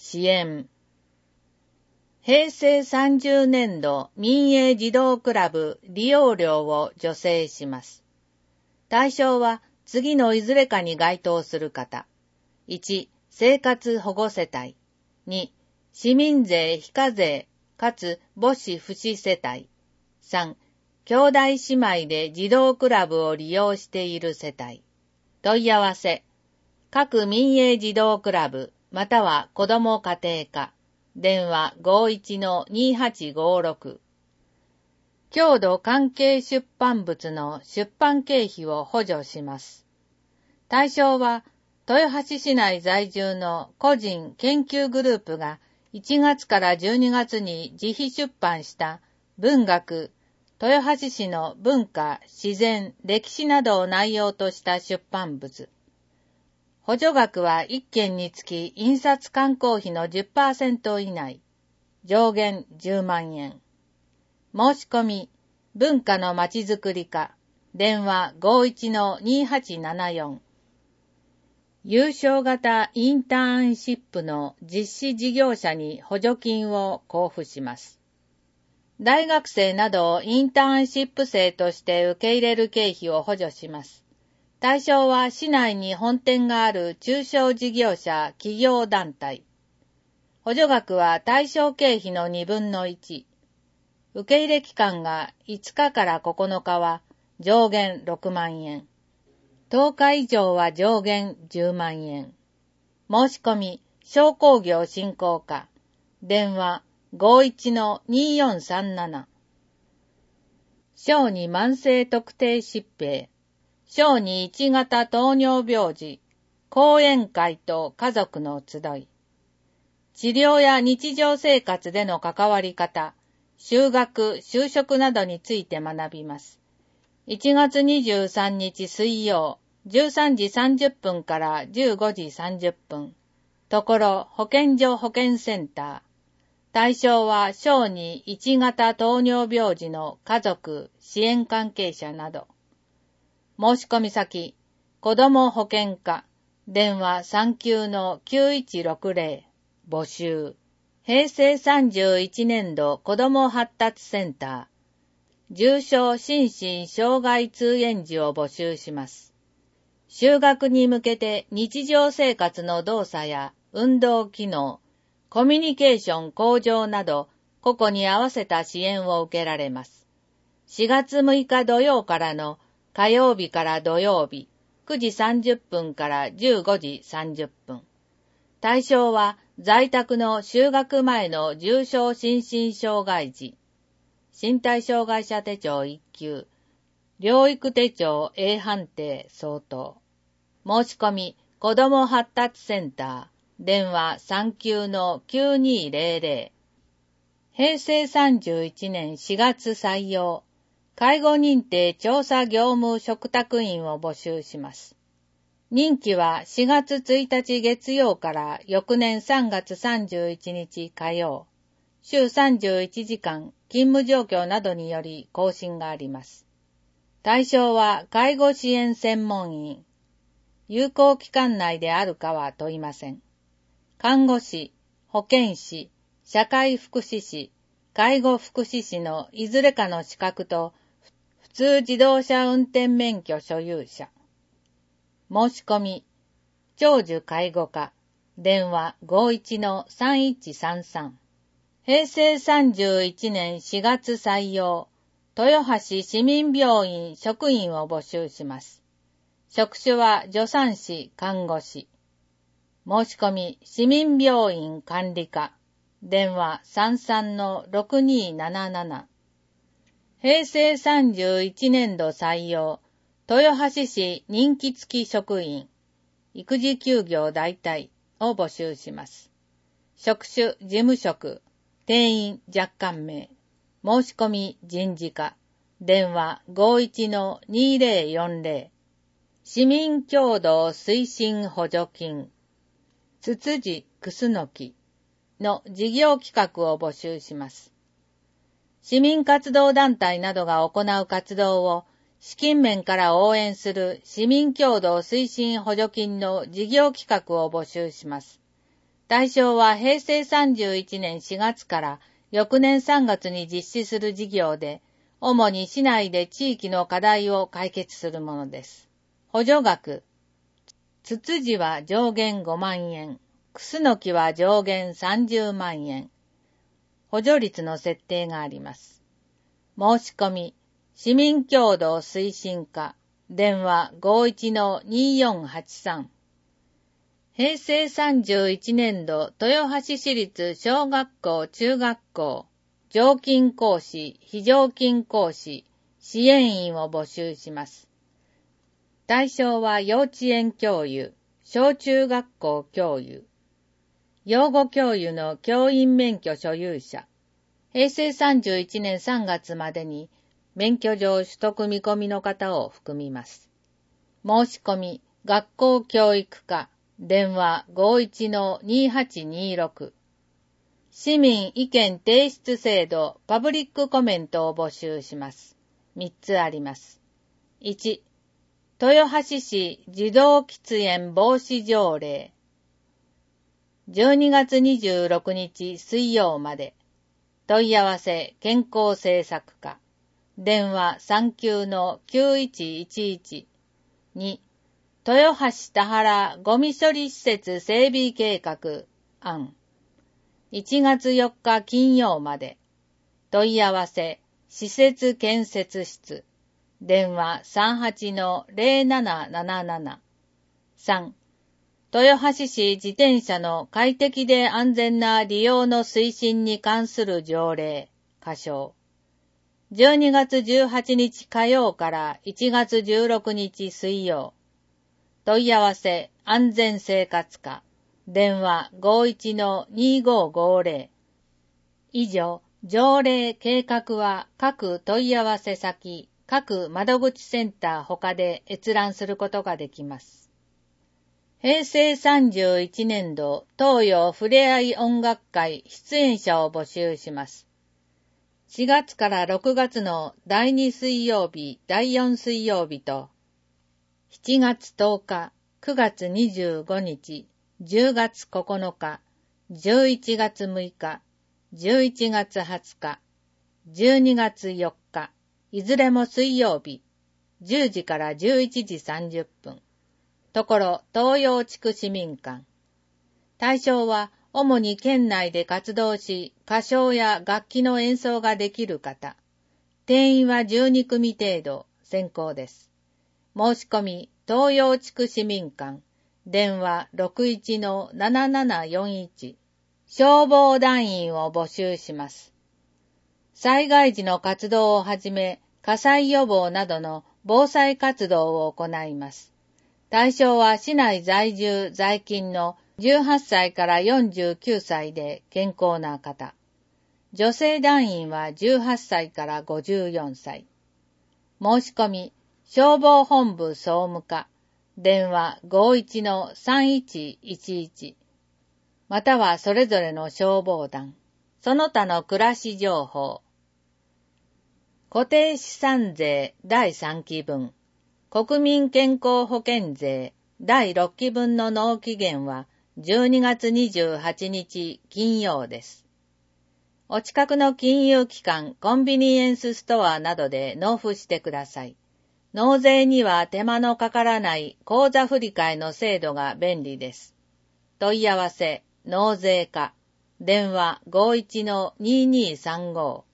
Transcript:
支援。平成30年度民営児童クラブ利用料を助成します。対象は次のいずれかに該当する方。1、生活保護世帯。2、市民税非課税かつ母子不死世帯。3、兄弟姉妹で児童クラブを利用している世帯。問い合わせ。各民営児童クラブまたは子ども家庭課。電話 51-2856。郷土関係出版物の出版経費を補助します。対象は、豊橋市内在住の個人研究グループが1月から12月に自費出版した文学、豊橋市の文化、自然、歴史などを内容とした出版物。補助額は1件につき印刷刊行費の 10% 以内。上限10万円。申し込み、文化のまちづくり課。電話 51-2874。有償型インターンシップの実施事業者に補助金を交付します。大学生などをインターンシップ生として受け入れる経費を補助します。対象は市内に本店がある中小事業者企業団体。補助額は対象経費の2分の1。受け入れ期間が5日から9日は上限6万円。10日以上は上限10万円。申し込み、商工業振興課。電話 51-2437。小児慢性特定疾病。小児1型糖尿病児。講演会と家族の集い。治療や日常生活での関わり方、就学、就職などについて学びます。1月23日水曜、13時30分から15時30分。ところ保健所保健センター。対象は小児1型糖尿病児の家族、支援関係者など。申し込み先、子ども保健課、電話39-9160、募集。平成31年度子ども発達センター、重症心身障害通園児を募集します。就学に向けて日常生活の動作や運動機能、コミュニケーション向上など、個々に合わせた支援を受けられます。4月6日土曜からの火曜日から土曜日、9時30分から15時30分。対象は在宅の就学前の重症心身障害児。身体障害者手帳1級。療育手帳 A 判定相当。申し込み、子ども発達センター。電話39-9200。平成31年4月採用。介護認定調査業務嘱託員を募集します。任期は4月1日月曜から翌年3月31日火曜。週31時間勤務状況などにより更新があります。対象は介護支援専門員。有効期間内であるかは問いません。看護師、保健師、社会福祉士、介護福祉士のいずれかの資格と普通自動車運転免許所有者。申し込み、長寿介護課、電話 51-3133。平成31年4月採用、豊橋市民病院職員を募集します。職種は助産師、看護師。申し込み、市民病院管理課、電話 33-6277。平成31年度採用、豊橋市任期付き職員、育児休業代替を募集します。職種、事務職、定員若干名、申し込み人事課、電話 51-2040、市民協同推進補助金、ツツジクスノキの事業企画を募集します。市民活動団体などが行う活動を資金面から応援する市民協同推進補助金の事業企画を募集します。 対象は平成31年4月から翌年3月に実施する事業で、主に市内で地域の課題を解決するものです。補助額。ツツジは上限5万円。クスノキは上限30万円。補助率の設定があります。申し込み。市民協同推進課。電話 51-2483。平成31年度豊橋市立小学校中学校常勤講師非常勤講師支援員を募集します。対象は幼稚園教諭、小中学校教諭、養護教諭の教員免許所有者、平成31年3月までに免許状取得見込みの方を含みます。申し込み、学校教育課、電話 51-2826。市民意見提出制度パブリックコメントを募集します。3つあります。1、豊橋市児童喫煙防止条例。12月26日水曜まで。問い合わせ健康政策課。電話 39-9111。2、豊橋田原ゴミ処理施設整備計画案。1月4日金曜まで。問い合わせ、施設建設室。電話 38-0777。3、豊橋市自転車の快適で安全な利用の推進に関する条例、仮称。12月18日火曜から1月16日水曜。問い合わせ、安全生活課。電話 51-2550。以上、条例計画は各問い合わせ先、各窓口センター他で閲覧することができます。平成31年度東洋ふれあい音楽会出演者を募集します。4月から6月の第2水曜日、第4水曜日と、7月10日、9月25日、10月9日、11月6日、11月20日、12月4日、いずれも水曜日、10時から11時30分。ところ、東洋地区市民館。対象は、主に県内で活動し、歌唱や楽器の演奏ができる方。定員は12組程度、先行です。申し込み、東洋地区市民館。電話 61-7741。消防団員を募集します。災害時の活動をはじめ、火災予防などの防災活動を行います。対象は市内在住在勤の18歳から49歳で健康な方。女性団員は18歳から54歳。申し込み、消防本部総務課。電話 51-3111。またはそれぞれの消防団。その他の暮らし情報。固定資産税第3期分。国民健康保険税第6期分の納期限は12月28日金曜です。お近くの金融機関、コンビニエンスストアなどで納付してください。納税には手間のかからない口座振替の制度が便利です。問い合わせ、納税課、電話 51-2235。